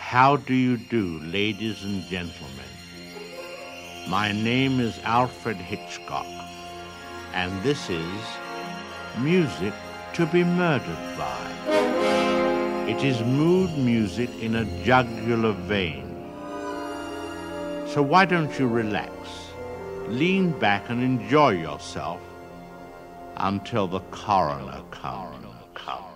How do you do, ladies and gentlemen? My name is Alfred Hitchcock, and this is Music to be Murdered by. It is mood music in a jugular vein. So why don't you relax, lean back and enjoy yourself until the coroner comes.